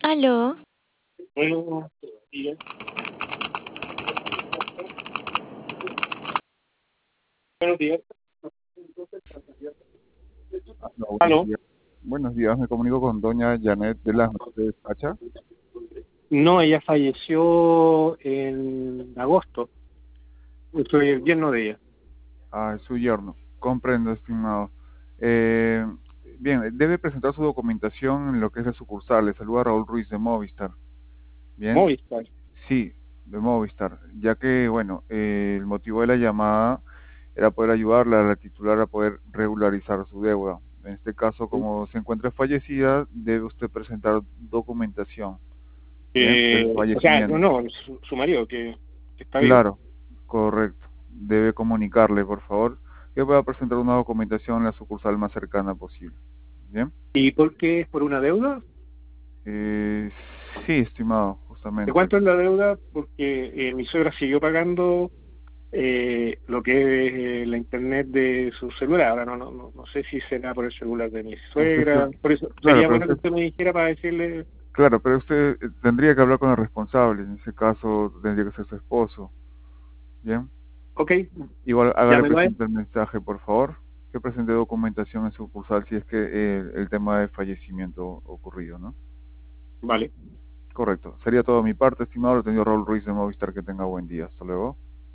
Aló, Buenos días. Buenos días. No, buenos ¿Aló? días. Buenos días, me comunico con doña Janet de las Mercedes Pacha. No, ella falleció en agosto. Yo soy el yerno de ella. Ah, es su yerno. Comprendo, estimado. Eh, bien, debe presentar su documentación en lo que es la sucursal. Le saluda Raúl Ruiz de Movistar. Bien, Movistar. sí, de Movistar. Ya que, bueno, el motivo de la llamada era poder ayudarle a la titular a poder regularizar su deuda. En este caso, como se encuentra fallecida, debe usted presentar documentación, bien, del O sea, no, fallecimiento. no, su marido, que está vivo. Claro, correcto. Debe comunicarle, por favor, que pueda presentar una documentación en la sucursal más cercana posible. ¿Bien? ¿Y por qué? ¿Es por una deuda? Eh, sí, estimado, ¿De justamente. cuánto es la deuda? Porque mi suegra siguió pagando lo que es la internet de su celular. Ahora no sé si será por el celular de mi Usted, suegra. Por eso claro, sería pero bueno que usted, usted me dijera para decirle, tendría que hablar con el responsable. En ese caso, tendría que ser su esposo. ¿Bien? ok, Igual, hágale llámelo a él. presente el mensaje, por favor, que presente documentación en sucursal si es que el tema de fallecimiento ocurrido, ¿no? Vale. Correcto. Sería todo de mi parte, estimado. Le tengo Raúl Ruiz de Movistar. Que tenga buen día. Hasta luego.